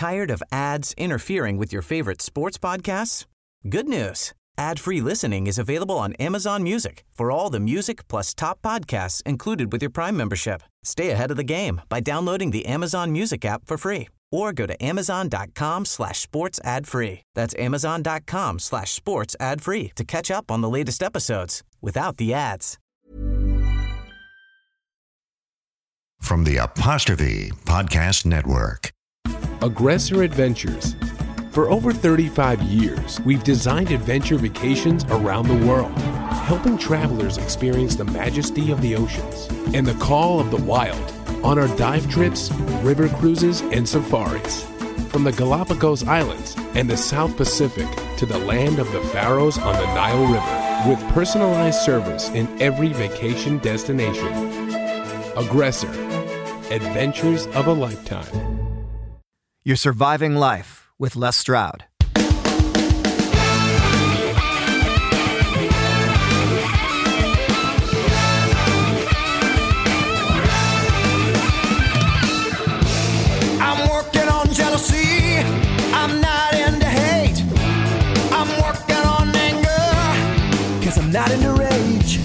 Tired of ads interfering with your favorite sports podcasts? Good news. Ad-free listening is available on Amazon Music for all the music plus top podcasts included with your Prime membership. Stay ahead of the game by downloading the Amazon Music app for free or go to amazon.com/sports ad free. That's amazon.com/sports ad free to catch up on the latest episodes without the ads. From the Apostrophe Podcast Network. Aggressor Adventures. For over 35 years, we've designed adventure vacations around the world, helping travelers experience the majesty of the oceans and the call of the wild on our dive trips, river cruises, and safaris. From the Galapagos Islands and the South Pacific to the land of the Faroes on the Nile River, with personalized service in every vacation destination. Aggressor. Adventures of a lifetime. You're surviving life with Les Stroud. I'm working on jealousy. I'm not into hate. I'm working on anger, 'cause I'm not into rage.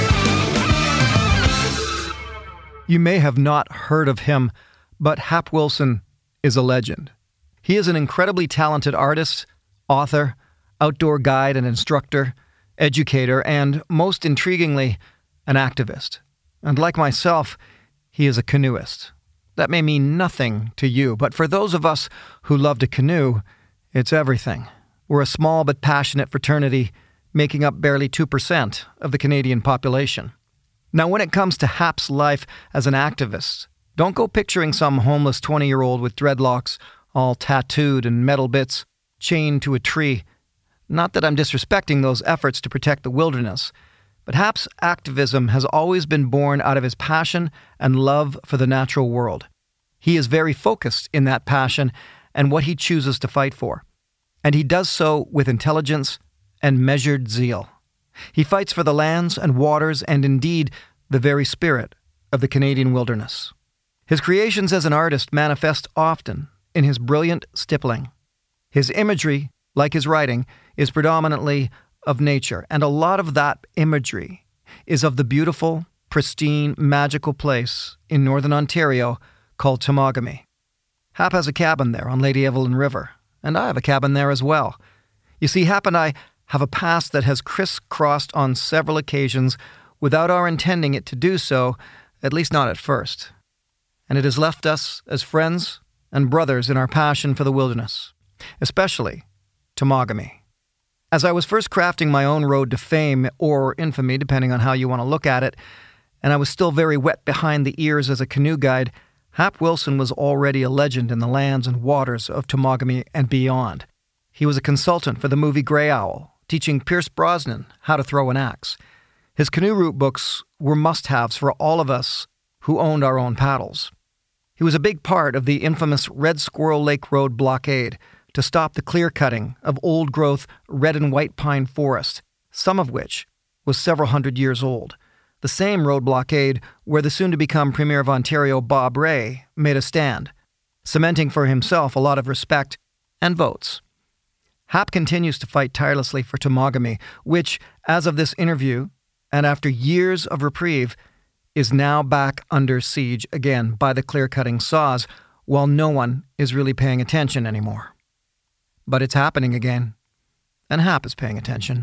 You may have not heard of him, but Hap Wilson is a legend. He is an incredibly talented artist, author, outdoor guide and instructor, educator, and, most intriguingly, an activist. And like myself, he is a canoeist. That may mean nothing to you, but for those of us who love to canoe, it's everything. We're a small but passionate fraternity, making up barely 2% of the Canadian population. Now, when it comes to Hap's life as an activist, don't go picturing some homeless 20-year-old with dreadlocks, all tattooed and metal bits, chained to a tree. Not that I'm disrespecting those efforts to protect the wilderness, but Hap's activism has always been born out of his passion and love for the natural world. He is very focused in that passion and what he chooses to fight for. And he does so with intelligence and measured zeal. He fights for the lands and waters and indeed the very spirit of the Canadian wilderness. His creations as an artist manifest often in his brilliant stippling. His imagery, like his writing, is predominantly of nature, and a lot of that imagery is of the beautiful, pristine, magical place in northern Ontario called Temagami. Hap has a cabin there on Lady Evelyn River, and I have a cabin there as well. You see, Hap and I have a past that has crisscrossed on several occasions without our intending it to do so, at least not at first. And it has left us as friends and brothers in our passion for the wilderness, especially Temagami. As I was first crafting my own road to fame, or infamy, depending on how you want to look at it, and I was still very wet behind the ears as a canoe guide, Hap Wilson was already a legend in the lands and waters of Temagami and beyond. He was a consultant for the movie Grey Owl, teaching Pierce Brosnan how to throw an axe. His canoe route books were must-haves for all of us who owned our own paddles. He was a big part of the infamous Red Squirrel Lake Road blockade to stop the clear-cutting of old-growth red and white pine forest, some of which was several hundred years old. The same road blockade where the soon-to-become Premier of Ontario, Bob Rae, made a stand, cementing for himself a lot of respect and votes. Hap continues to fight tirelessly for Temagami, which, as of this interview, and after years of reprieve, is now back under siege again by the clear-cutting saws, while no one is really paying attention anymore. But it's happening again, and Hap is paying attention.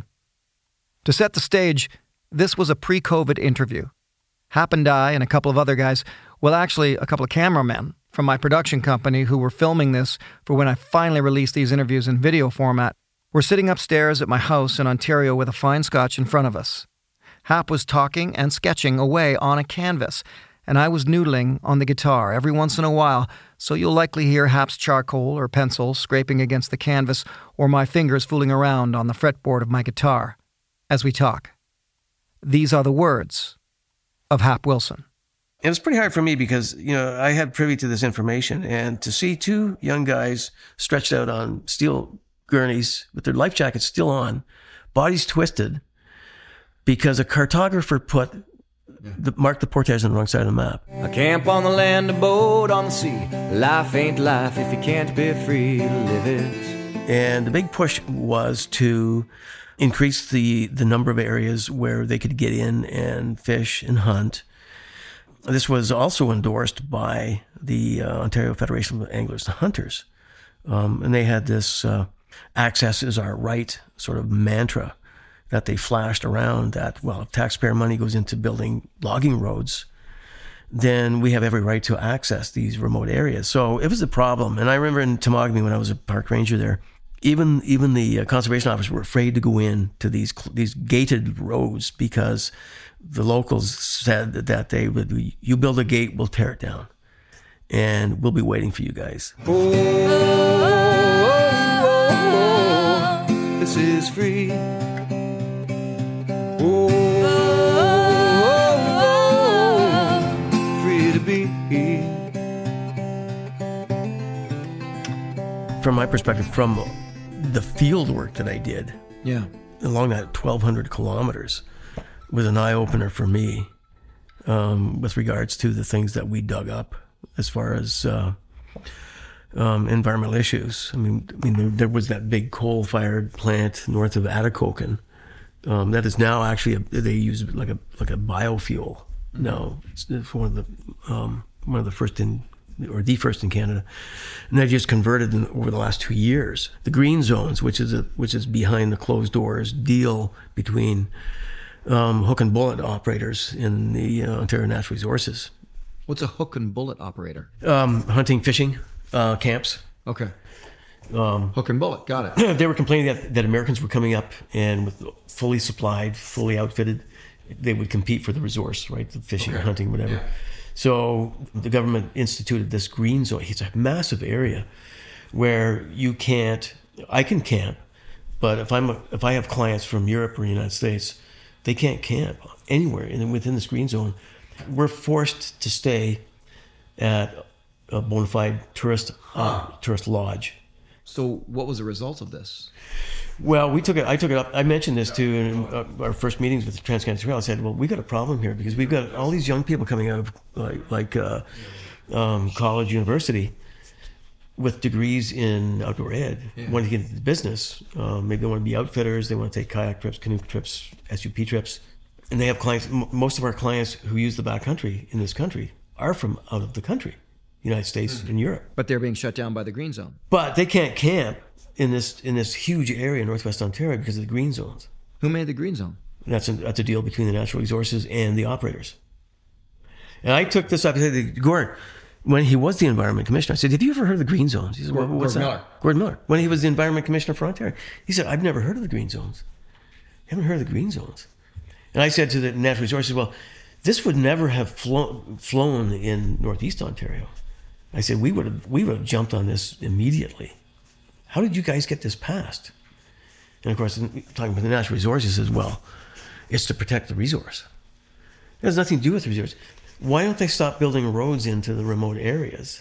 To set the stage, this was a pre-COVID interview. Hap and I and a couple of other guys, well, actually a couple of cameramen from my production company who were filming this for when I finally released these interviews in video format, were sitting upstairs at my house in Ontario with a fine scotch in front of us. Hap was talking and sketching away on a canvas, and I was noodling on the guitar every once in a while, so you'll likely hear Hap's charcoal or pencil scraping against the canvas or my fingers fooling around on the fretboard of my guitar as we talk. These are the words of Hap Wilson. It was pretty hard for me because, I had privy to this information, and to see two young guys stretched out on steel gurneys with their life jackets still on, bodies twisted, because a cartographer put Mark the Portage on the wrong side of the map. A camp on the land, a boat on the sea. Life ain't life if you can't be free to live it. And the big push was to increase the number of areas where they could get in and fish and hunt. This was also endorsed by the Ontario Federation of Anglers and Hunters. And they had this access is our right sort of mantra that they flashed around that, well, if taxpayer money goes into building logging roads, then we have every right to access these remote areas. So it was a problem. And I remember in Temagami when I was a park ranger there, even the conservation officers were afraid to go in to these gated roads because the locals said that they would, you build a gate, we'll tear it down. And we'll be waiting for you guys. This is free. Free to be. From my perspective, from the field work that I did along that 1,200 kilometers was an eye-opener for me with regards to the things that we dug up as far as environmental issues. I mean, there was that big coal-fired plant north of Atikokan that is now actually they use like a biofuel now. It's one of the first in, or the first in Canada, and they just converted over the last 2 years. The green zones, which is behind the closed doors deal between hook and bullet operators in the Ontario Natural Resources. What's a hook and bullet operator? Hunting, fishing camps. Okay. Hook and bullet, got it. They were complaining that Americans were coming up and with fully supplied, fully outfitted, they would compete for the resource, right? The fishing, hunting, whatever. Yeah. So the government instituted this green zone. It's a massive area where I can camp, but if I have clients from Europe or the United States, they can't camp anywhere within this green zone. We're forced to stay at a bona fide tourist lodge. So what was the result of this? Well, I took it up. I mentioned this too in our first meetings with the Trans-Canada Trail. I said, well, we got a problem here because we've got all these young people coming out of college, university with degrees in outdoor ed, want to get into the business. Maybe they want to be outfitters. They want to take kayak trips, canoe trips, SUP trips. And they have clients. Most of our clients who use the backcountry in this country are from out of the country, United States and Europe. But they're being shut down by the green zone. But they can't camp in this huge area in Northwest Ontario because of the green zones. Who made the green zone? That's a deal between the Natural Resources and the operators. And I took this up. I said, Gordon, when he was the Environment Commissioner, I said, have you ever heard of the green zones? He said, well, what's that? Miller. Gordon Miller. When he was the Environment Commissioner for Ontario, he said, I've never heard of the green zones. I haven't heard of the green zones. And I said to the Natural Resources, well, this would never have flown in Northeast Ontario. I said, we would have jumped on this immediately. How did you guys get this passed? And of course, talking about the Natural Resources as well, it's to protect the resource. It has nothing to do with the resource. Why don't they stop building roads into the remote areas?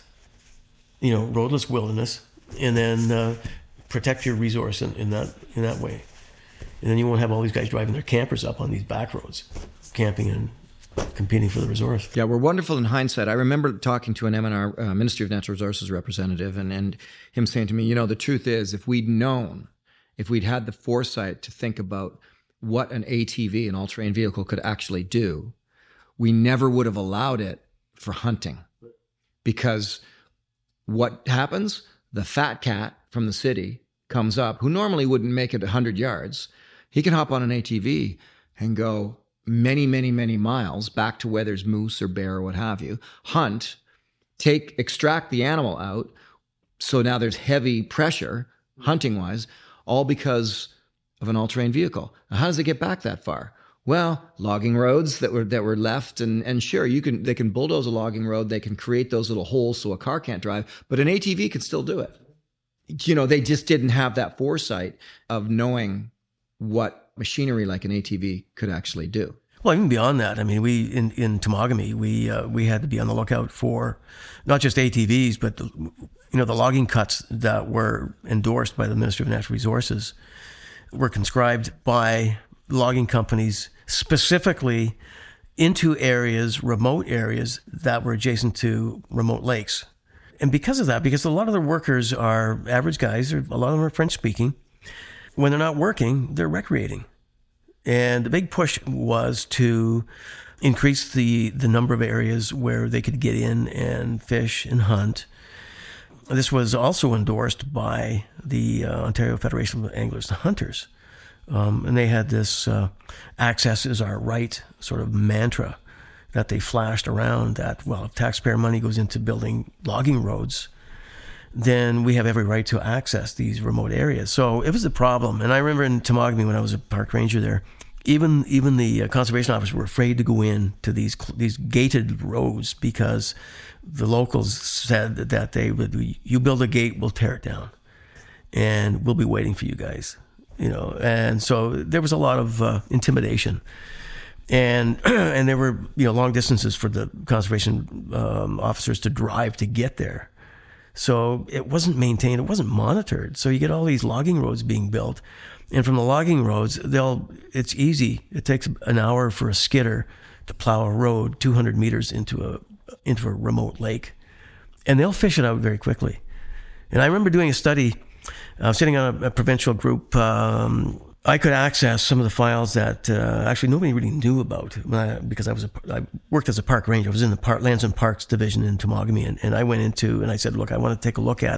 Roadless wilderness, and then protect your resource in that way. And then you won't have all these guys driving their campers up on these back roads, camping and competing for the resource. Yeah, we're wonderful in hindsight. I remember talking to an MNR, Ministry of Natural Resources representative, and him saying to me, the truth is, if we'd had the foresight to think about what an ATV, an all-terrain vehicle, could actually do, we never would have allowed it for hunting. Because what happens? The fat cat from the city comes up, who normally wouldn't make it 100 yards. He can hop on an ATV and go many, many, many miles back to where there's moose or bear or what have you, hunt, extract the animal out. So now there's heavy pressure, hunting-wise, all because of an all-terrain vehicle. Now, how does it get back that far? Well, logging roads that were left, and sure, they can bulldoze a logging road, they can create those little holes so a car can't drive, but an ATV can still do it. They just didn't have that foresight of knowing what machinery like an ATV could actually do. Well, even beyond that, I mean, we in Temagami, we had to be on the lookout for not just ATVs, but the logging cuts that were endorsed by the Ministry of Natural Resources were conscribed by logging companies specifically into areas, remote areas that were adjacent to remote lakes. And because of that, because a lot of the workers are average guys, a lot of them are French speaking, when they're not working, they're recreating. And the big push was to increase the number of areas where they could get in and fish and hunt. This was also endorsed by the Ontario Federation of Anglers and Hunters. And they had this access is our right sort of mantra that they flashed around that, well, if taxpayer money goes into building logging roads, then we have every right to access these remote areas. So it was a problem. And I remember in Temagami when I was a park ranger there, even the conservation officers were afraid to go in to these gated roads because the locals said that they would, you build a gate, we'll tear it down, and we'll be waiting for you guys, you know. And so there was a lot of intimidation, and there were, you know, long distances for the conservation officers to drive to get there. So it wasn't maintained, it wasn't monitored. So you get all these logging roads being built. And from the logging roads, it's easy. It takes an hour for a skidder to plow a road 200 meters into a remote lake. And they'll fish it out very quickly. And I remember doing a study, sitting on a provincial group. I could access some of the files that actually nobody really knew about because I worked as a park ranger. I was in the Lands and Parks division in Temagami, and I went into and I said, look, I want to take a look at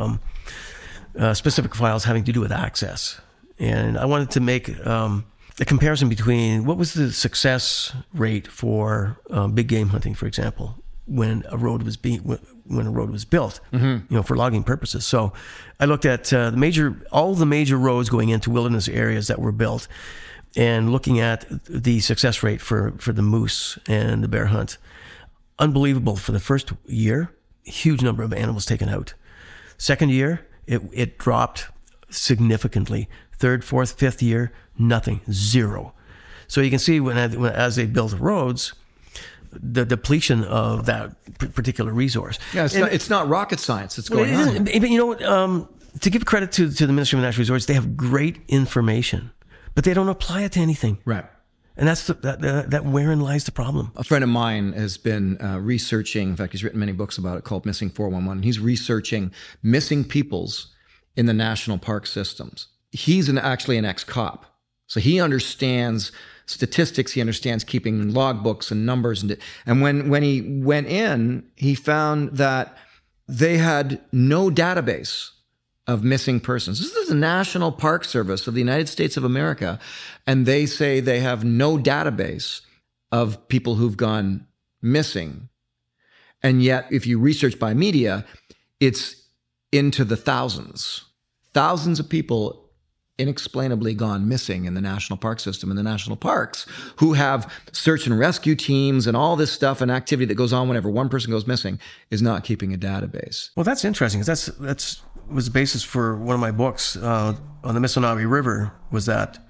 specific files having to do with access. And I wanted to make a comparison between what was the success rate for big game hunting, for example, when a road was built, you know, for logging purposes. So I looked at all the major roads going into wilderness areas that were built, and looking at the success rate for the moose and the bear hunt. Unbelievable. For the first year, huge number of animals taken out. Second year, it dropped significantly. Third, fourth, fifth year, nothing, zero. So you can see as they built roads, the depletion of that particular resource. Yeah, it's not rocket science. It's going on. But you know, to give credit to the Ministry of Natural Resources, they have great information, but they don't apply it to anything. Right. And that's that wherein lies the problem. A friend of mine has been researching, in fact, he's written many books about it, called Missing 411. He's researching missing peoples in the national park systems. He's actually an ex-cop. So he understands statistics, he understands keeping logbooks and numbers. And when he went in, he found that they had no database of missing persons. This is the National Park Service of the United States of America, and they say they have no database of people who've gone missing. And yet, if you research by media, it's into the thousands of people inexplainably gone missing in the national park system and the national parks, who have search and rescue teams and all this stuff and activity that goes on whenever one person goes missing, is not keeping a database. Well, that's interesting, because that's was the basis for one of my books on the Missinaibi River. Was that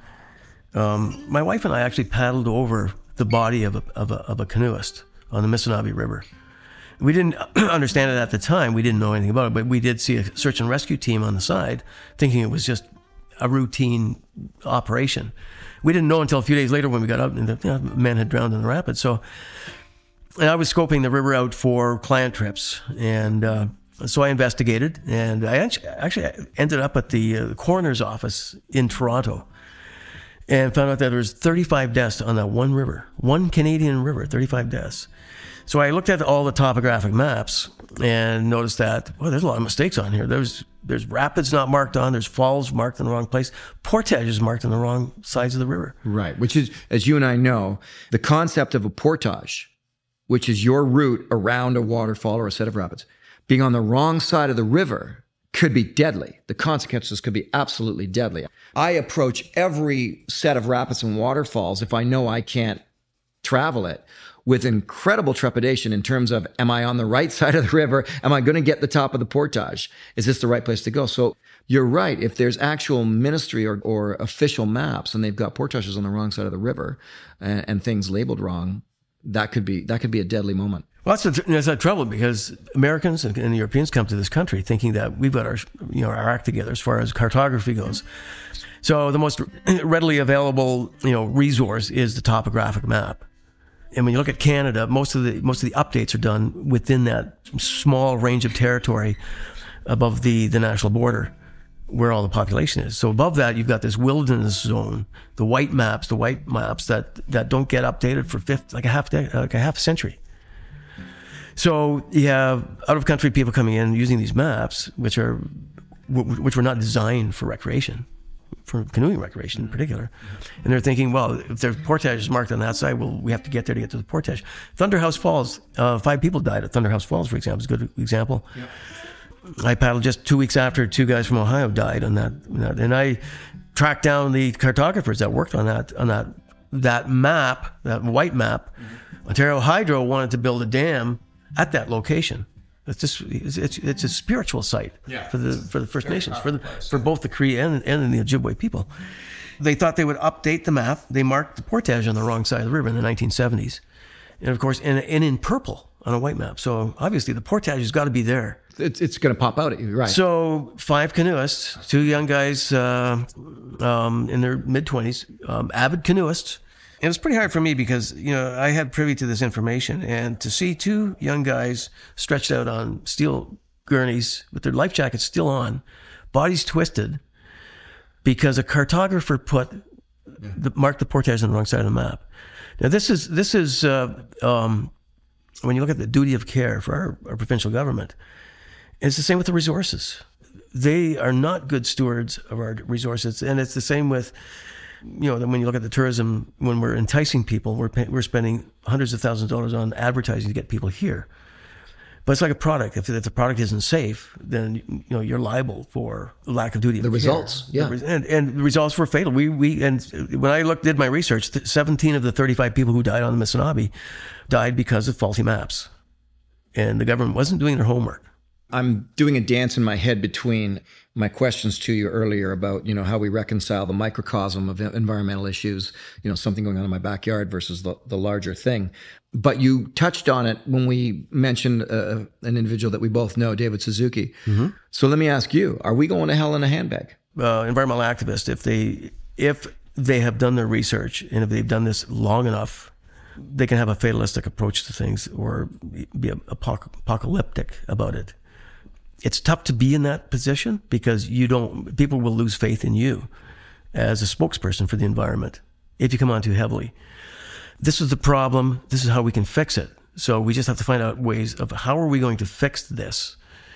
my wife and I actually paddled over the body of a canoeist on the Missinaibi River. We didn't understand it at the time. We didn't know anything about it, but we did see a search and rescue team on the side, thinking it was just a routine operation. We didn't know until a few days later when we got out and the man had drowned in the rapids. So, and I was scoping the river out for client trips, and so I investigated, and I actually ended up at the coroner's office in Toronto, and found out that there was 35 deaths on that one river, one Canadian river, 35 deaths. So I looked at all the topographic maps and noticed that, well, there's a lot of mistakes on here. There's rapids not marked on, there's falls marked in the wrong place, portages marked on the wrong sides of the river. Right, which is, as you and I know, the concept of a portage, which is your route around a waterfall or a set of rapids, being on the wrong side of the river could be deadly. The consequences could be absolutely deadly. I approach every set of rapids and waterfalls, if I know I can't travel it, with incredible trepidation in terms of, am I on the right side of the river? Am I going to get the top of the portage? Is this the right place to go? So you're right. If there's actual ministry or official maps and they've got portages on the wrong side of the river and things labeled wrong, that could be a deadly moment. Well, that's the trouble, because Americans and Europeans come to this country thinking that we've got our act together as far as cartography goes. So the most readily available resource is the topographic map. And when you look at Canada, most of the updates are done within that small range of territory above the national border, where all the population is. So above that, you've got this wilderness zone, the white maps that don't get updated for a half century. So you have out of country people coming in using these maps, which were not designed for recreation, for canoeing recreation in particular. And they're thinking, well, if there's portage is marked on that side, well, we have to get there to get to the portage. Thunderhouse Falls, 5 people died at Thunderhouse Falls, for example, is a good example. Yeah. I paddled just 2 weeks after 2 guys from Ohio died on that. And I tracked down the cartographers that worked on that map, that white map. Mm-hmm. Ontario Hydro wanted to build a dam at that location. It's a spiritual site for the First Nations, for both the Cree and the Ojibwe people. They thought they would update the map. They marked the portage on the wrong side of the river in the 1970s. And of course, and in purple on a white map. So obviously the portage has got to be there. It's going to pop out at you, right? So 5 canoeists, 2 young guys in their mid-20s, avid canoeists. It was pretty hard for me because, I had privy to this information, and to see 2 young guys stretched out on steel gurneys with their life jackets still on, bodies twisted, because a cartographer marked the portage on the wrong side of the map. Now this is when you look at the duty of care for our provincial government, it's the same with the resources. They are not good stewards of our resources, and it's the same with, when you look at the tourism, when we're enticing people, we're spending hundreds of thousands of dollars on advertising to get people here. But it's like a product. If the product isn't safe, then you're liable for lack of duty of care. The results, yeah. And the results were fatal. We when I did my research, 17 of the 35 people who died on the Missinaibi died because of faulty maps, and the government wasn't doing their homework. I'm doing a dance in my head between my questions to you earlier about, how we reconcile the microcosm of environmental issues, something going on in my backyard versus the larger thing. But you touched on it when we mentioned an individual that we both know, David Suzuki. Mm-hmm. So let me ask you, are we going to hell in a handbag? Environmental activists, if they have done their research and if they've done this long enough, they can have a fatalistic approach to things or be apocalyptic about it. It's tough to be in that position because people will lose faith in you as a spokesperson for the environment if you come on too heavily. This is the problem. This is how we can fix it. So we just have to find out ways of how are we going to fix this.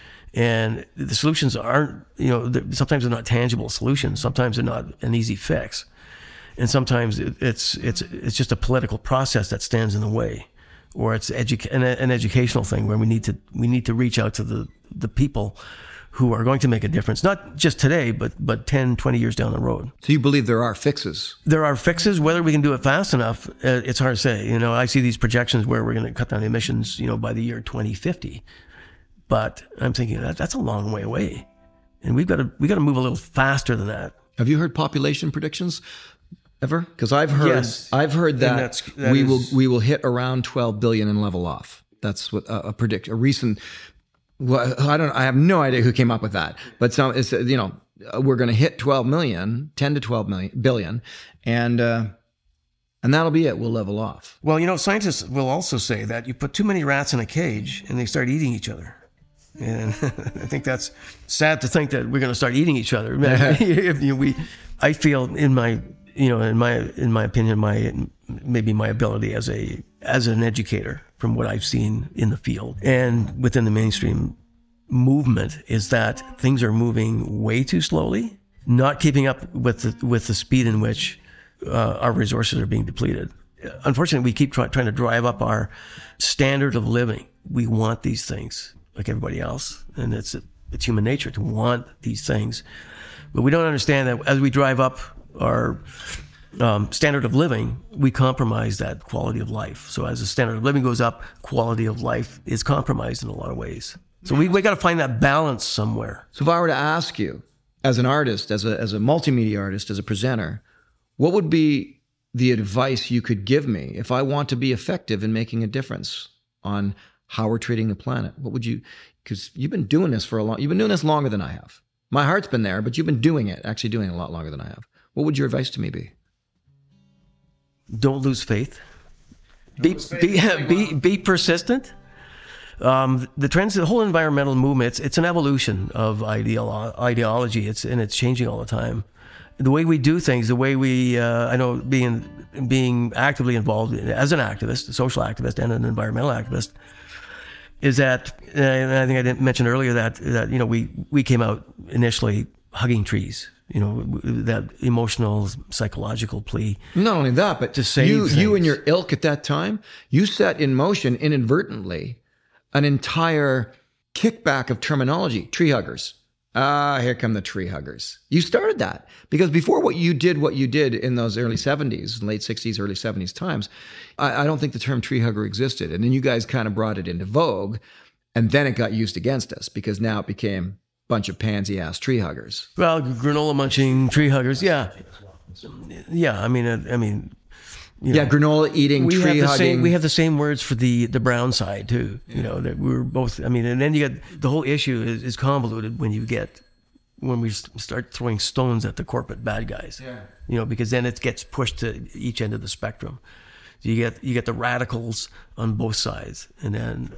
And the solutions aren't, sometimes they're not tangible solutions. Sometimes they're not an easy fix. And sometimes it's just a political process that stands in the way. Or it's an educational thing where we need to reach out to the people who are going to make a difference, not just today, but 10, 20 years down the road. So you believe there are fixes? There are fixes. Whether we can do it fast enough, it's hard to say. I see these projections where we're going to cut down emissions, by the year 2050. But I'm thinking that's a long way away. And we got to move a little faster than that. Have you heard population predictions? Ever? Because I've heard that we will hit around 12 billion and level off. That's what a recent. Well, I have no idea who came up with that, but we're going to hit 12 million, 10 to 12 billion, and that'll be it. We'll level off. Well, scientists will also say that you put too many rats in a cage and they start eating each other. And I think that's sad to think that we're going to start eating each other. I feel in my opinion, maybe my ability as an educator from what I've seen in the field and within the mainstream movement is that things are moving way too slowly, not keeping up with the speed in which our resources are being depleted. Unfortunately, we keep trying to drive up our standard of living. We want these things like everybody else, and it's human nature to want these things, but we don't understand that as we drive up our standard of living, we compromise that quality of life. So as the standard of living goes up, quality of life is compromised in a lot of ways. So we got to find that balance somewhere. So if I were to ask you, as an artist, as a multimedia artist, as a presenter, what would be the advice you could give me if I want to be effective in making a difference on how we're treating the planet? What would you? Because you've been doing this you've been doing this longer than I have. My heart's been there, but you've been doing it a lot longer than I have. What would your advice to me be? Don't lose faith. Be persistent. The trends, the whole environmental movement, it's an evolution of ideology. It's changing all the time. The way we do things, the way we, I know being actively involved as an activist, a social activist and an environmental activist, is that, and I think I didn't mention earlier that we came out initially hugging trees. That emotional, psychological plea. Not only that, but to save you and your ilk at that time, you set in motion inadvertently an entire kickback of terminology. Tree huggers. Here come the tree huggers. You started that because before what you did in those early 70s, late 60s, early 70s times, I don't think the term tree hugger existed. And then you guys kind of brought it into vogue, and then it got used against us because now it became bunch of pansy-ass tree huggers. Well, granola munching tree huggers, yeah. I mean, granola eating, tree hugging. We have the same words for the brown side too. That we were both. I mean, and then you get the whole issue is convoluted when we start throwing stones at the corporate bad guys. Yeah. Because then it gets pushed to each end of the spectrum. You get the radicals on both sides, and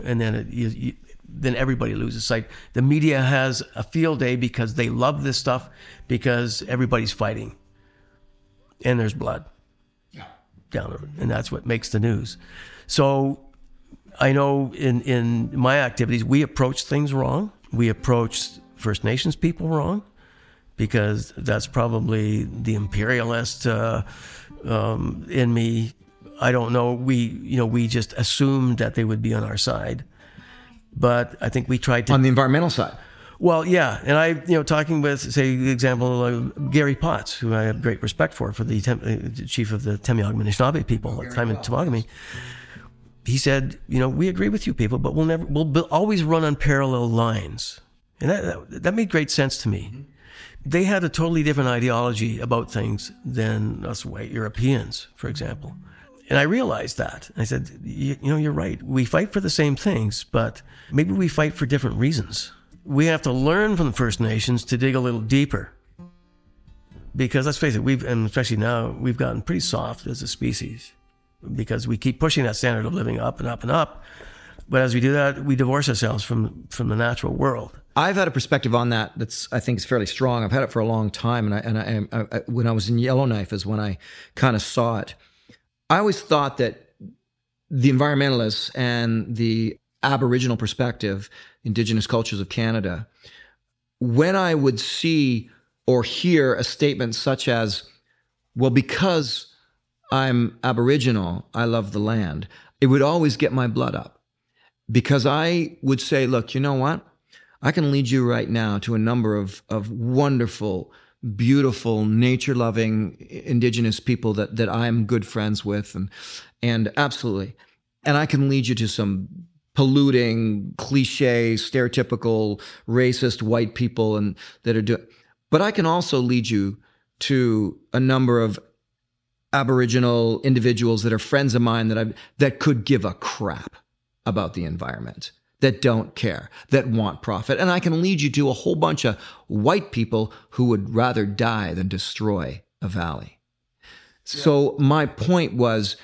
then everybody loses sight. The media has a field day because they love this stuff because everybody's fighting, and there's blood down the road, and that's what makes the news. So I know in my activities, we approach things wrong. We approach First Nations people wrong because that's probably the imperialist in me. I don't know. We just assumed that they would be on our side. But I think we tried to... On the environmental side? Well, yeah. And I, talking with, say, the example, Gary Potts, who I have great respect for the chief of the Temiagma Anishinaabe people at the time in Temagami, he said, we agree with you people, but we'll always run on parallel lines. And that made great sense to me. Mm-hmm. They had a totally different ideology about things than us white Europeans, for example. And I realized that. I said, you're right. We fight for the same things, but maybe we fight for different reasons. We have to learn from the First Nations to dig a little deeper. Because let's face it, and especially now, we've gotten pretty soft as a species because we keep pushing that standard of living up and up and up. But as we do that, we divorce ourselves from the natural world. I've had a perspective on that I think is fairly strong. I've had it for a long time, and I when I was in Yellowknife is when I kind of saw it. I always thought that the environmentalists and the Aboriginal perspective, Indigenous cultures of Canada, when I would see or hear a statement such as, well, because I'm Aboriginal, I love the land, it would always get my blood up. Because I would say, look, you know what? I can lead you right now to a number of wonderful, beautiful, nature-loving Indigenous people that I'm good friends with, and absolutely. And I can lead you to some polluting, cliche, stereotypical, racist white people and that are doing. But I can also lead you to a number of Aboriginal individuals that are friends of mine that could give a crap about the environment, that don't care, that want profit. And I can lead you to a whole bunch of white people who would rather die than destroy a valley. So my point was,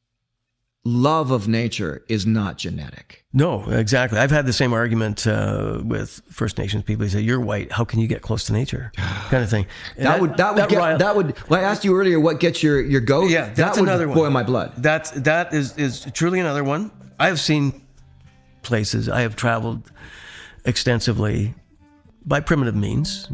love of nature is not genetic. No, exactly. I've had the same argument with First Nations people. They say, "You're white. How can you get close to nature?" Kind of thing. And that would. Well, I asked you earlier what gets your goat. Yeah, that's another one. Boil my blood. That is truly another one. I have seen places. I have traveled extensively by primitive means,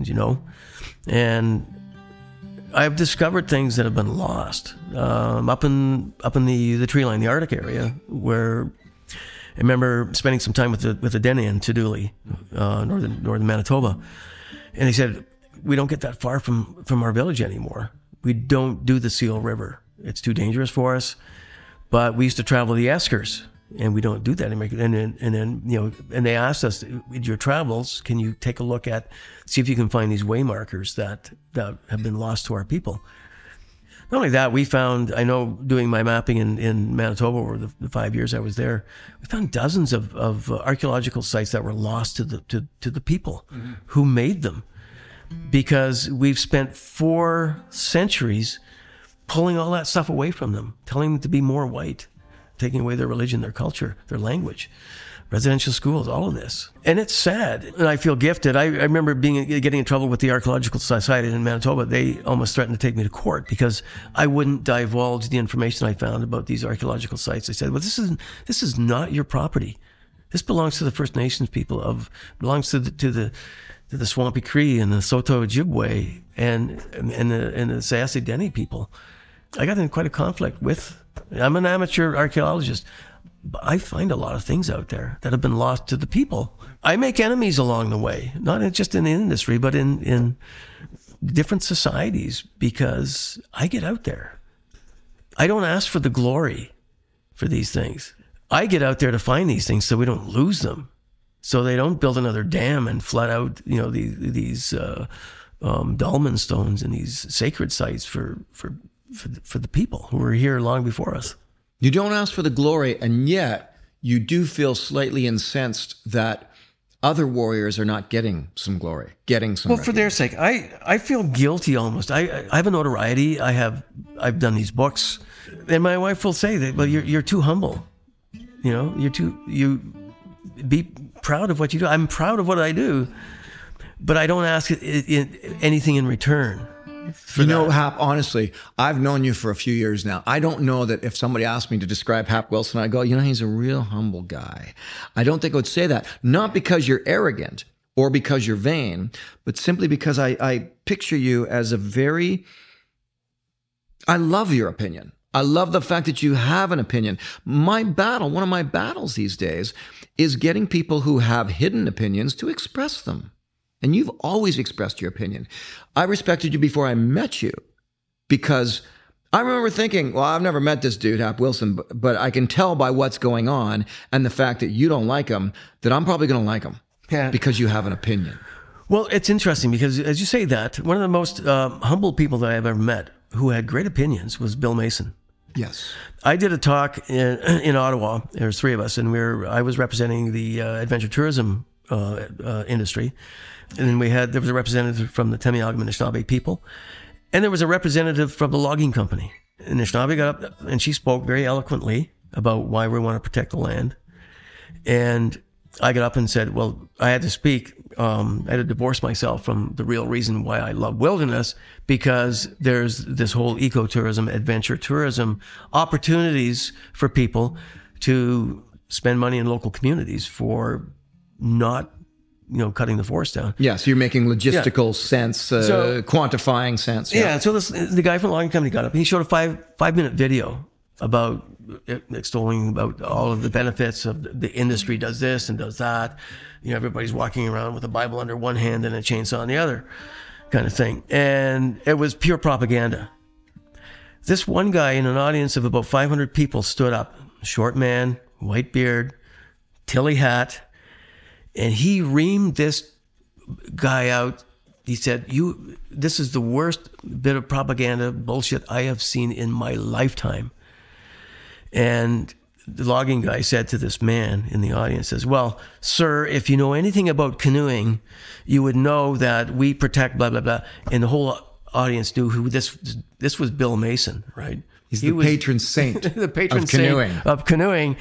and I've discovered things that have been lost up in the tree line, the Arctic area, where I remember spending some time with the Dene in Tuduli, northern Manitoba, and they said, we don't get that far from our village anymore. We don't do the Seal River. It's too dangerous for us. But we used to travel the Eskers, and we don't do that anymore. And then and they asked us, in your travels, can you take a look at, see if you can find these way markers that have been lost to our people. Not only that, we found, I know doing my mapping in Manitoba over the 5 years I was there, we found dozens of archaeological sites that were lost to the people who made them, because we've spent 4 centuries pulling all that stuff away from them, telling them to be more white, taking away their religion, their culture, their language, residential schools, all of this. And it's sad. And I feel gifted. I remember getting in trouble with the Archaeological Society in Manitoba. They almost threatened to take me to court because I wouldn't divulge the information I found about these archaeological sites. They said, well, this is not your property. This belongs to the First Nations people, belongs to the Swampy Cree and the Saulteaux Ojibwe and the Sayassi Dene people. I got in quite a conflict with. I'm an amateur archaeologist. I find a lot of things out there that have been lost to the people. I make enemies along the way, not just in the industry, but in different societies, because I get out there. I don't ask for the glory for these things. I get out there to find these things so we don't lose them, so they don't build another dam and flood out, these dolmen stones and these sacred sites for the people who were here long before us. You don't ask for the glory, and yet you do feel slightly incensed that other warriors are not getting some glory, getting some. Well, for their sake, I feel guilty almost. I have a notoriety. I've done these books, and my wife will say that, well, you're too humble. You be proud of what you do. I'm proud of what I do, but I don't ask anything in return. Hap, honestly, I've known you for a few years now. I don't know that if somebody asked me to describe Hap Wilson, I'd go, he's a real humble guy. I don't think I would say that. Not because you're arrogant or because you're vain, but simply because I picture you as I love your opinion. I love the fact that you have an opinion. One of my battles these days is getting people who have hidden opinions to express them. And you've always expressed your opinion. I respected you before I met you because I remember thinking, well, I've never met this dude, Hap Wilson, but I can tell by what's going on and the fact that you don't like him that I'm probably going to like him because you have an opinion. Well, it's interesting because as you say that, one of the most humble people that I've ever met who had great opinions was Bill Mason. Yes. I did a talk in Ottawa. There's three of us, and I was representing the adventure tourism industry. And then there was a representative from the Temiagama Anishinaabe people, and there was a representative from the logging company. And Anishinaabe got up, and she spoke very eloquently about why we want to protect the land. And I got up and said, well, I had to speak. I had to divorce myself from the real reason why I love wilderness, because there's this whole ecotourism, adventure tourism opportunities for people to spend money in local communities for not cutting the forest down. Yeah, so you're making logistical sense, quantifying sense. Yeah, so the guy from the logging company got up and he showed a five-minute video about extolling about all of the benefits of the industry does this and does that. Everybody's walking around with a Bible under one hand and a chainsaw on the other kind of thing. And it was pure propaganda. This one guy in an audience of about 500 people stood up, short man, white beard, tilly hat, and he reamed this guy out. He said, this is the worst bit of propaganda bullshit I have seen in my lifetime. And the logging guy said to this man in the audience, says, well, sir, if you know anything about canoeing, you would know that we protect blah, blah, blah. And the whole audience knew who this was Bill Mason, right? He was patron saint the patron of canoeing. Saint of canoeing.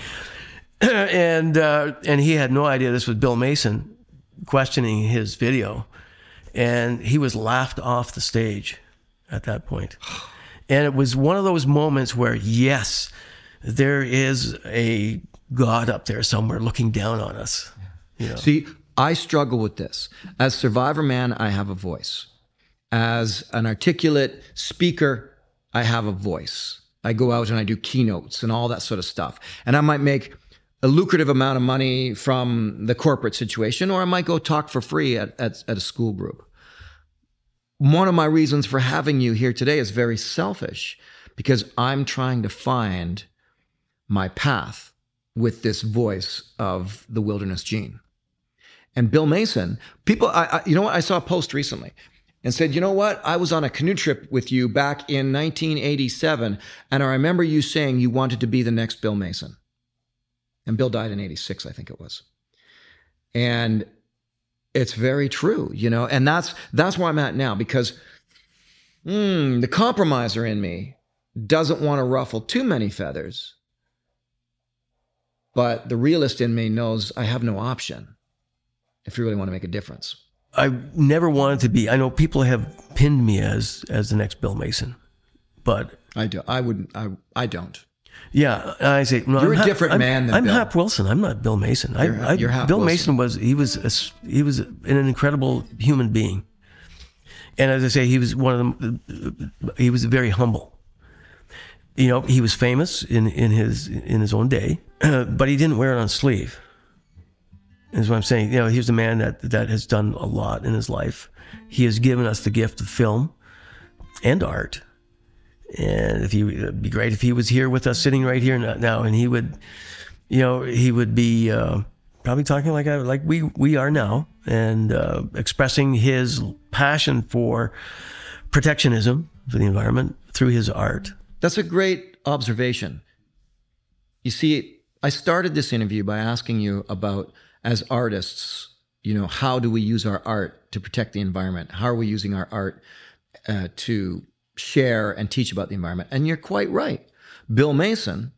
And he had no idea this was Bill Mason questioning his video. And he was laughed off the stage at that point. And it was one of those moments where, yes, there is a God up there somewhere looking down on us. See, I struggle with this. As Survivor Man, I have a voice. As an articulate speaker, I have a voice. I go out and I do keynotes and all that sort of stuff. And I might make a lucrative amount of money from the corporate situation, or I might go talk for free at a school group. One of my reasons for having you here today is very selfish, because I'm trying to find my path with this voice of the wilderness gene. And Bill Mason, people, I saw a post recently and said, you know what? I was on a canoe trip with you back in 1987, and I remember you saying you wanted to be the next Bill Mason. And Bill died in 86, I think it was. And it's very true, and that's where I'm at now, because the compromiser in me doesn't want to ruffle too many feathers, But the realist in me knows I have no option if you really want to make a difference. I never wanted to be. I know people have pinned me as the next Bill Mason, but I don't. Yeah, I say no, you're a different man than I'm Bill. Hap Wilson. I'm not Bill Mason. You're Hap Bill Wilson. Mason was an incredible human being, and as I say, he was he was very humble. You know, he was famous in his own day, but he didn't wear it on his sleeve. Is what I'm saying. You know, he was a man that has done a lot in his life. He has given us the gift of film and art. And it'd be great if he was here with us, sitting right here now, and he would be probably talking like we are now, and expressing his passion for protectionism for the environment through his art. That's a great observation. You see, I started this interview by asking you about, as artists, you know, how do we use our art to protect the environment? How are we using our art to share and teach about the environment? And you're quite right. Bill Mason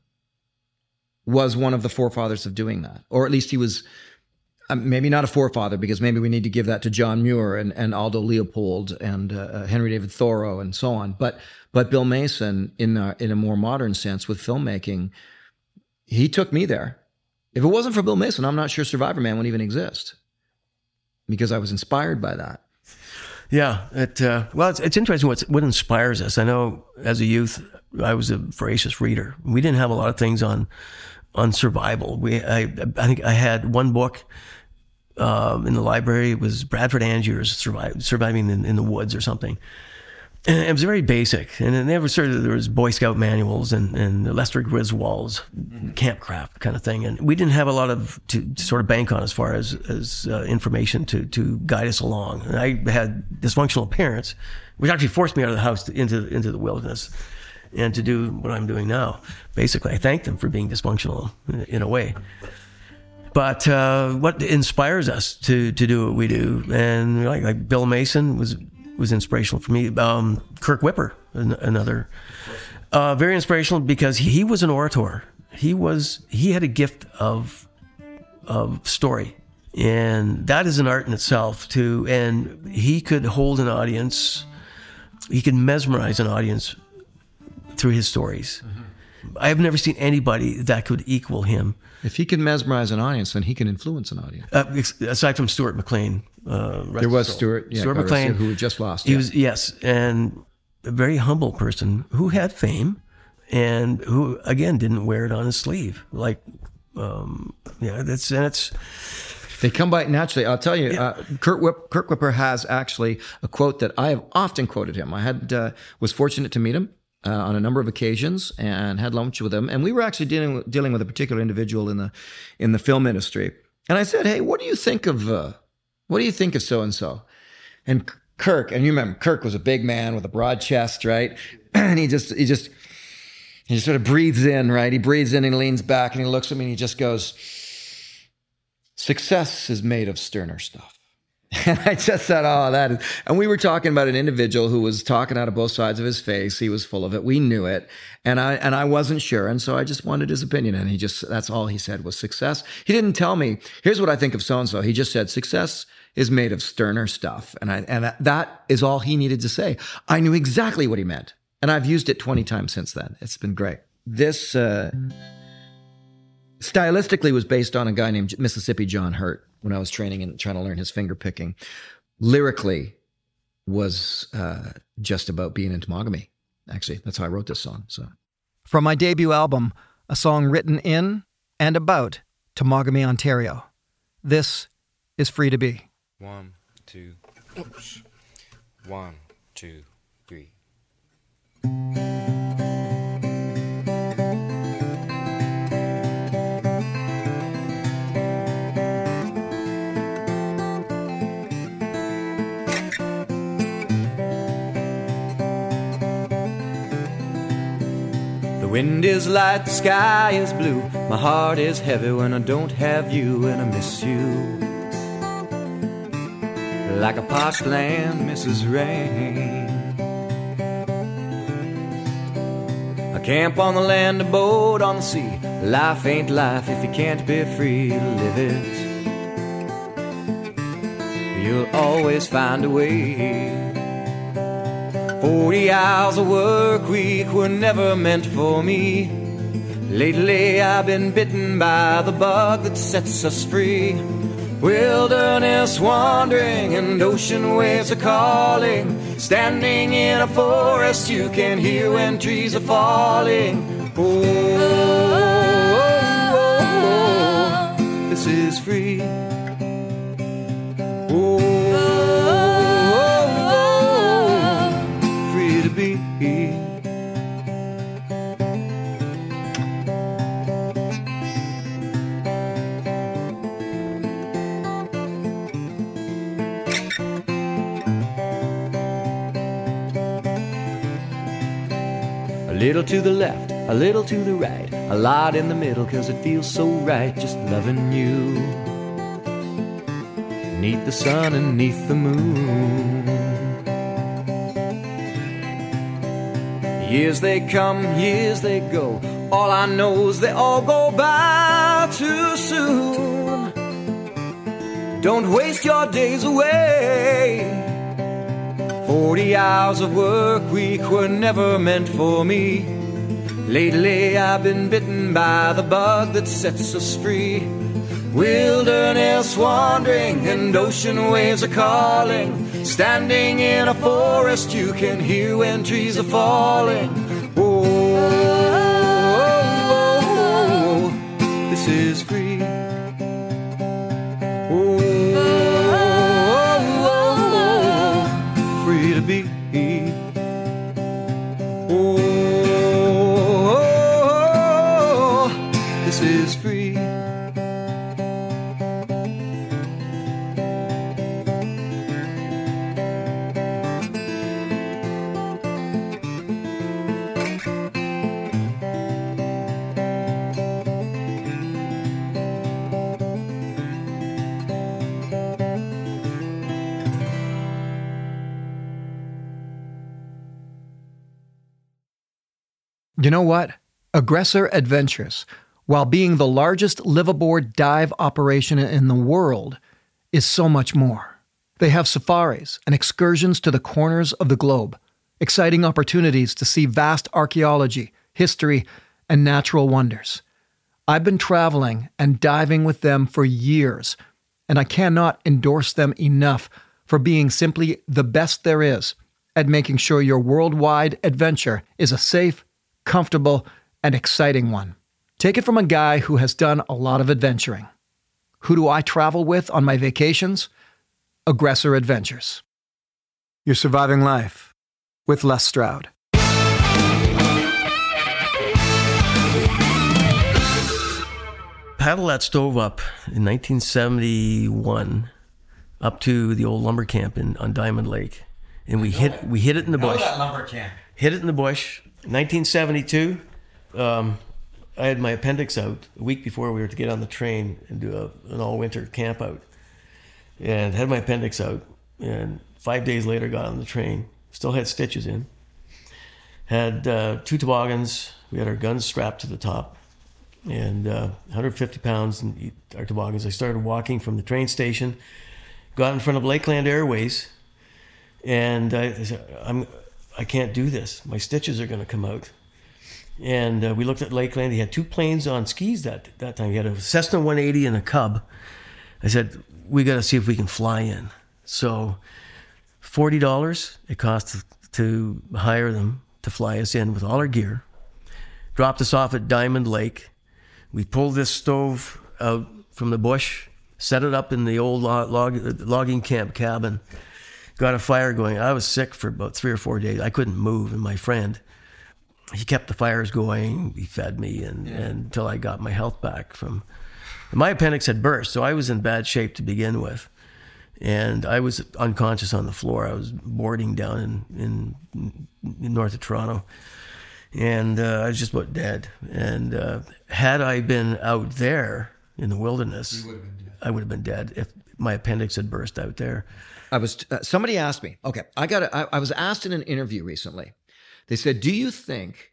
was one of the forefathers of doing that, or at least he was maybe not a forefather, because maybe we need to give that to John Muir and Aldo Leopold and Henry David Thoreau and so on. But Bill Mason, in a more modern sense with filmmaking, he took me there. If it wasn't for Bill Mason, I'm not sure Survivor Man would even exist, because I was inspired by that. Yeah, it's interesting what inspires us. I know as a youth, I was a voracious reader. We didn't have a lot of things on survival. I think I had one book in the library. It was Bradford Angier's Surviving in the Woods or something. And it was very basic. And it never there was Boy Scout manuals and Lester Griswold's campcraft kind of thing. And we didn't have a lot to sort of bank on as far as information to guide us along. And I had dysfunctional parents, which actually forced me out of the house into the wilderness and to do what I'm doing now. Basically, I thank them for being dysfunctional in a way. But what inspires us to do what we do, and like Bill Mason was inspirational for me. Kirk Whipper, another, very inspirational, because he was an orator. He had a gift of story, and that is an art in itself too. And he could hold an audience. He could mesmerize an audience through his stories. Mm-hmm. I have never seen anybody that could equal him. If he can mesmerize an audience, then he can influence an audience. Aside from Stuart McLean. There was Stuart McLean, who we just lost. He was, yes, and a very humble person who had fame and who, again, didn't wear it on his sleeve. That's... They come by naturally. I'll tell you, Kirk Whipper has actually a quote that I have often quoted him. I was fortunate to meet him on a number of occasions and had lunch with him, and we were actually dealing with a particular individual in the film industry. And I said, "Hey, what do you think of so and so?" And Kirk, and you remember, Kirk was a big man with a broad chest, right? And he just sort of breathes in, right? He breathes in and he leans back and he looks at me and he just goes, "Success is made of sterner stuff." And I just said, "Oh, that is," and we were talking about an individual who was talking out of both sides of his face. He was full of it. We knew it. And I wasn't sure. And so I just wanted his opinion. And that's all he said was success. He didn't tell me, "Here's what I think of so-and-so." He just said, "Success is made of sterner stuff." And that is all he needed to say. I knew exactly what he meant. And I've used it 20 times since then. It's been great. This, stylistically was based on a guy named Mississippi John Hurt when I was training and trying to learn his finger picking. Lyrically was just about being in Temagami. Actually, that's how I wrote this song. So, from my debut album, a song written in and about Temagami, Ontario. This is Free to Be. 1, 2, oops. 1, 2, 3. The wind is light, the sky is blue. My heart is heavy when I don't have you, and I miss you like a parched land misses rain. I camp on the land, a boat on the sea. Life ain't life if you can't be free to live it. You'll always find a way. 40 hours of work week were never meant for me. Lately I've been bitten by the bug that sets us free. Wilderness wandering and ocean waves are calling. Standing in a forest you can hear when trees are falling. Oh, this is free. Oh, free to be. A little to the left, a little to the right, a lot in the middle, 'cause it feels so right just loving you. Neath the sun and neath the moon. Years they come, years they go. All I know is they all go by too soon. Don't waste your days away. 40 hours of work week were never meant for me. Lately I've been bitten by the bug that sets us free. Wilderness wandering and ocean waves are calling. Standing in a forest you can hear when trees are falling. Oh, this is free. Oh, free to be. Oh, this is free. You know what? Aggressor Adventures, while being the largest live-aboard dive operation in the world, is so much more. They have safaris and excursions to the corners of the globe, exciting opportunities to see vast archaeology, history, and natural wonders. I've been traveling and diving with them for years, and I cannot endorse them enough for being simply the best there is at making sure your worldwide adventure is a safe, comfortable, and exciting one. Take it from a guy who has done a lot of adventuring. Who do I travel with on my vacations? Aggressor Adventures. You're surviving life with Les Stroud. Paddle that stove up in 1971 up to the old lumber camp on Diamond Lake, and we hit it in the bush. That lumber camp. Hit it in the bush. 1972, I had my appendix out a week before we were to get on the train and do an all-winter camp out. And had my appendix out, and 5 days later got on the train. Still had stitches in. Had 2 toboggans. We had our guns strapped to the top. And 150 pounds in our toboggans. I started walking from the train station, got in front of Lakeland Airways, and I said, I can't do this. My stitches are going to come out. And we looked at Lakeland. He had 2 planes on skis that time. He had a Cessna 180 and a Cub. I said, we got to see if we can fly in. So $40 it cost to hire them to fly us in with all our gear. Dropped us off at Diamond Lake. We pulled this stove out from the bush, set it up in the old logging camp cabin. Got a fire going. I was sick for about 3 or 4 days. I couldn't move, and my friend, he kept the fires going. He fed me and until I got my health back from. My appendix had burst, so I was in bad shape to begin with, and I was unconscious on the floor. I was boarding down in north of Toronto, and I was just about dead. And had I been out there in the wilderness, I would have been dead if my appendix had burst out there. Somebody asked me, okay, I was asked in an interview recently. They said, do you think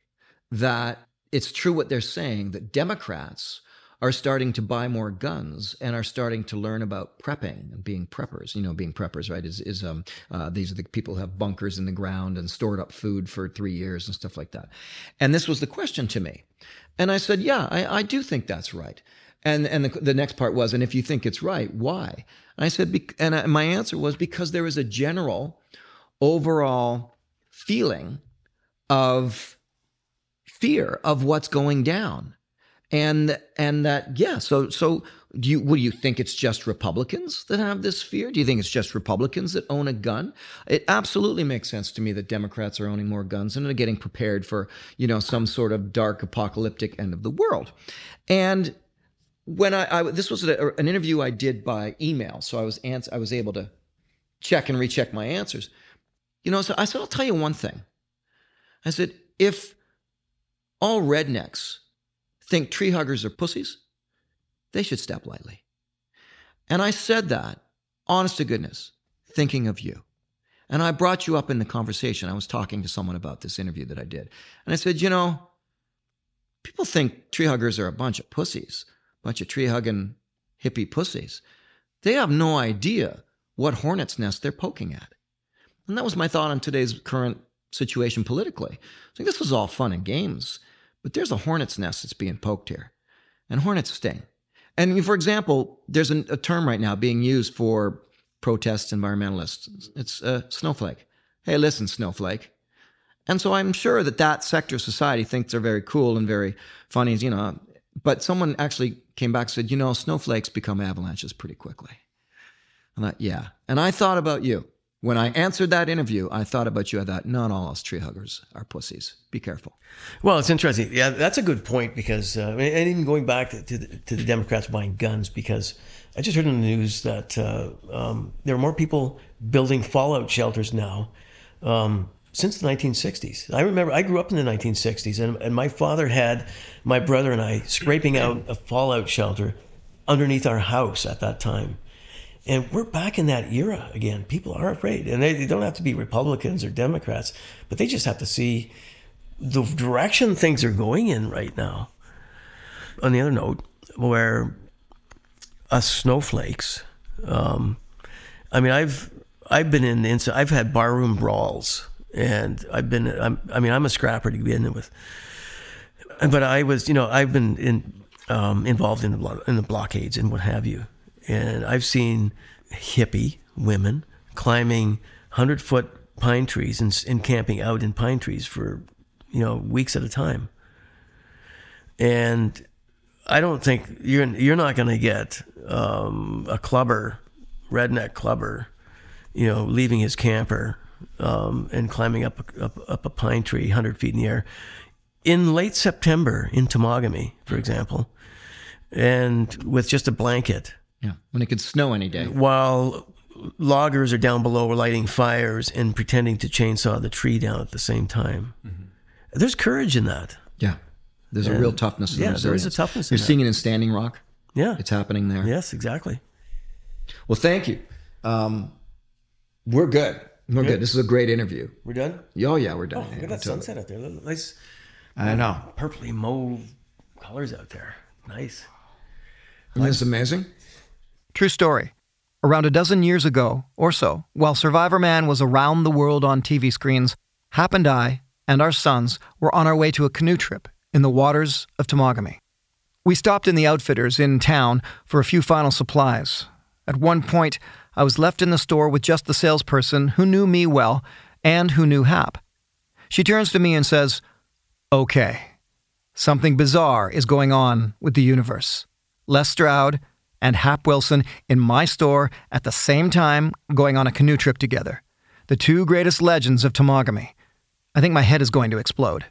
that it's true what they're saying, that Democrats are starting to buy more guns and are starting to learn about prepping and being preppers. Being preppers, right, is these are the people who have bunkers in the ground and stored up food for 3 years and stuff like that. And this was the question to me. And I said, yeah, I do think that's right. And the next part was, and if you think it's right, why? And I said, my answer was because there is a general overall feeling of fear of what's going down. And that, yeah, so do you think it's just Republicans that have this fear? Do you think it's just Republicans that own a gun? It absolutely makes sense to me that Democrats are owning more guns and are getting prepared for, some sort of dark apocalyptic end of the world. And when this was an interview I did by email, so I was able to check and recheck my answers. So I said, I'll tell you one thing. I said, if all rednecks think tree huggers are pussies, they should step lightly. And I said that, honest to goodness, thinking of you. And I brought you up in the conversation. I was talking to someone about this interview that I did. And I said, people think tree huggers are a bunch of pussies, a bunch of tree-hugging hippie pussies. They have no idea what hornet's nest they're poking at. And that was my thought on today's current situation politically. I think this was all fun and games. But there's a hornet's nest that's being poked here. And hornets sting. And for example, there's a term right now being used for protest environmentalists. It's snowflake. Hey, listen, snowflake. And so I'm sure that sector of society thinks they're very cool and very funny, But someone actually came back and said, snowflakes become avalanches pretty quickly. I thought, yeah. And I thought about you. When I answered that interview, I thought about you. I thought, not all us tree huggers are pussies. Be careful. Well, it's interesting. Yeah, that's a good point because, and even going back to the Democrats buying guns, because I just heard in the news that there are more people building fallout shelters now since the 1960s. I remember I grew up in the 1960s, and my father had my brother and I scraping out a fallout shelter underneath our house at that time. And we're back in that era again. People are afraid. And they don't have to be Republicans or Democrats, but they just have to see the direction things are going in right now. On the other note, where us snowflakes, I've been I've had barroom brawls, and I'm a scrapper to begin with. But I've been involved in the blockades and what have you. And I've seen hippie women climbing 100-foot pine trees and camping out in pine trees for, weeks at a time. And I don't think you're not going to get a redneck clubber, leaving his camper and climbing up a pine tree 100 feet in the air in late September in Temagami, for example, and with just a blanket. Yeah, when it could snow any day. While loggers are down below lighting fires and pretending to chainsaw the tree down at the same time. Mm-hmm. There's courage in that. Yeah, there's a real toughness in that. Yeah, there is a toughness in that. You're seeing it in Standing Rock. Yeah. It's happening there. Yes, exactly. Well, thank you. We're good. We're good. This is a great interview. We're done? Oh, yeah, we're done. Oh, look at that sunset out there. Nice. I know. Purpley mauve colors out there. Nice. Isn't this amazing? True story. Around a dozen years ago, or so, while Survivor Man was around the world on TV screens, Hap and I and our sons were on our way to a canoe trip in the waters of Temagami. We stopped in the Outfitters in town for a few final supplies. At one point, I was left in the store with just the salesperson who knew me well and who knew Hap. She turns to me and says, "Okay, something bizarre is going on with the universe. Les Stroud and Hap Wilson in my store at the same time going on a canoe trip together. The two greatest legends of Temagami. I think my head is going to explode."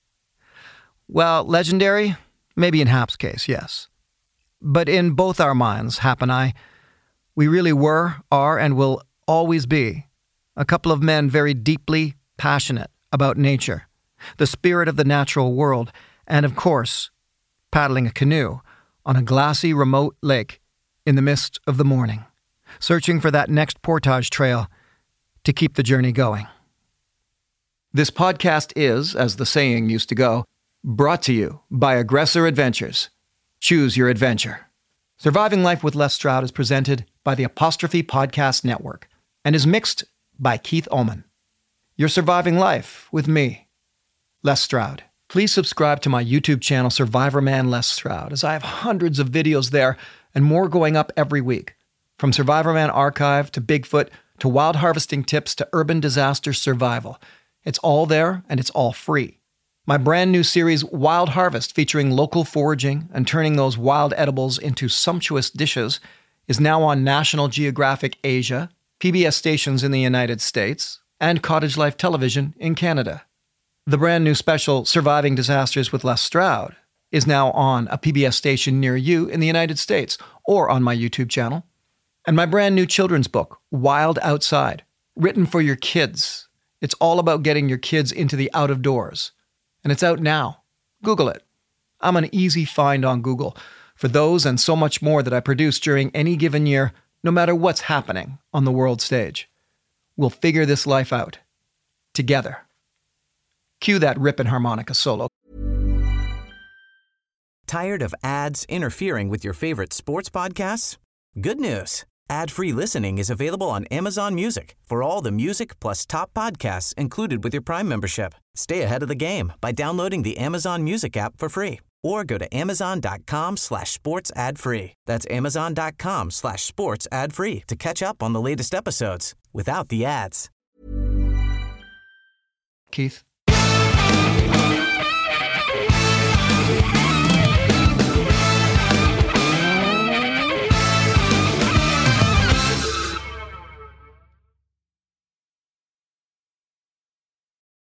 Well, legendary? Maybe in Hap's case, yes. But in both our minds, Hap and I, we really were, are, and will always be a couple of men very deeply passionate about nature, the spirit of the natural world, and of course, paddling a canoe on a glassy, remote lake in the mist of the morning, searching for that next portage trail to keep the journey going. This podcast is, as the saying used to go, Brought to you by Aggressor Adventures. Choose your adventure. Surviving Life with Les Stroud is presented by the Apostrophe Podcast Network and is mixed by Keith Ullman. You're surviving life with me, Les Stroud. Please subscribe to my YouTube channel, Survivor Man Les Stroud, as I have hundreds of videos there and more going up every week. From Survivor Man Archive to Bigfoot to wild harvesting tips to urban disaster survival. It's all there and it's all free. My brand new series, Wild Harvest, featuring local foraging and turning those wild edibles into sumptuous dishes, is now on National Geographic Asia, PBS stations in the United States, and Cottage Life Television in Canada. The brand new special, Surviving Disasters with Les Stroud, is now on a PBS station near you in the United States or on my YouTube channel. And my brand new children's book, Wild Outside, written for your kids. It's all about getting your kids into the out of doors. And it's out now. Google it. I'm an easy find on Google for those and so much more that I produce during any given year, no matter what's happening on the world stage. We'll figure this life out. Together. Cue that rippin' harmonica solo. Tired of ads interfering with your favorite sports podcasts? Good news. Ad-free listening is available on Amazon Music for all the music plus top podcasts included with your Prime membership. Stay ahead of the game by downloading the Amazon Music app for free or go to amazon.com/sports ad free. That's amazon.com/sports ad free to catch up on the latest episodes without the ads. Keith,